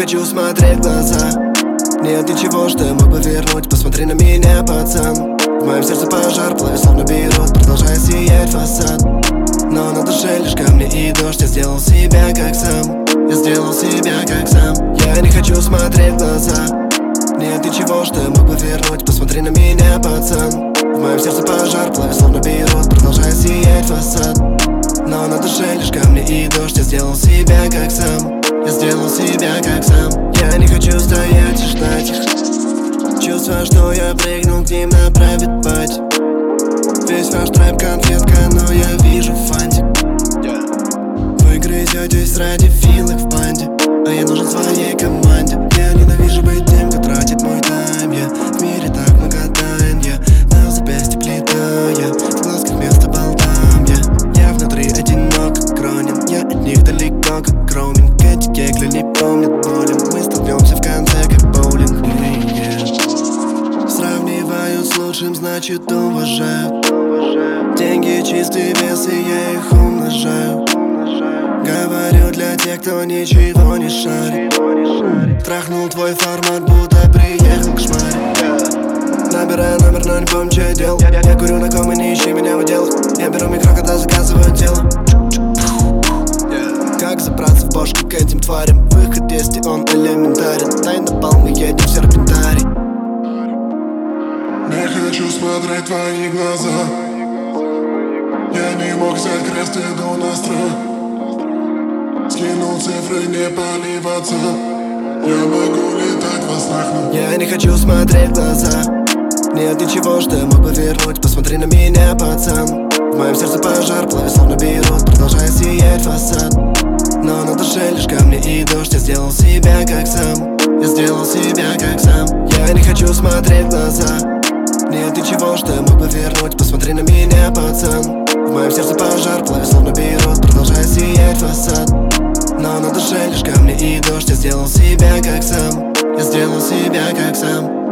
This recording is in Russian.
хочу смотреть в глаза. Нет ничего, что я мог бы вернуть. Посмотри на меня, пацан. В моем сердце пожар, пламя словно берут, продолжая сиять фасад. Но на душе лишь камни и дождь. Я сделал себя как сам. Я сделал себя как сам. Я не хочу смотреть в глаза. Нет ничего, что я мог бы вернуть. Посмотри на меня, пацан. В моем сердце пожар, пламя словно берут, продолжая сиять фасад. Но на душе лишь камни и дождь. Я сделал себя как сам. Я сделал себя как сам. Я не хочу стоять и ждать их. Чувство, что я прыгнул к ним на private пати. Весь ваш трэп конфетка, но я вижу фантик. Вы грызетесь ради филок в банде, а я нужен своей команде. Я ненавижу быть тем, кто тратит мой тайм. Я в мире так много тайн. На запястье плита, в глазках вместо болтам. Я внутри одинок, как Кронин. Я от них далеко, как Кроуминг. Эти кегли не помнят болен. Мы столкнемся в конце, как боулинг. Сравнивают с лучшим, значит уважают. Деньги чистый вес, и я их умножаю. Говорю для тех, кто ничего не шарит. Трахнул твой формат, будто приехал к шмаре. Набираю номер, но не помню, что я делал. Я курю на ком и не ищи меня в отделах. Я беру микро, когда заказываю дело. Как забраться в бошку к этим тварям? Выход есть, и он элементарен. Дай на пол, мы едем в серпентарий. Не хочу смотреть твои глаза. Я не мог взять крест, иду на строй. Скинул цифры, не поливаться. Я могу летать во снах, но я не хочу смотреть в глаза. Нет ничего, что я мог бы вернуть. Посмотри на меня, пацан. В моем сердце пожар, пламя словно берут, продолжая сиять фасад. Но на душе лишь камни и дождь. Я сделал себя как сам. Я сделал себя как сам. Я не хочу смотреть в глаза. Нет ничего, что я мог бы вернуть. Посмотри на меня, пацан. В моем сердце пожар, пламя словно берут, продолжая сиять фасад. Но на душе лишь камни и дождь. Я сделал себя как сам. Я сделал себя как сам.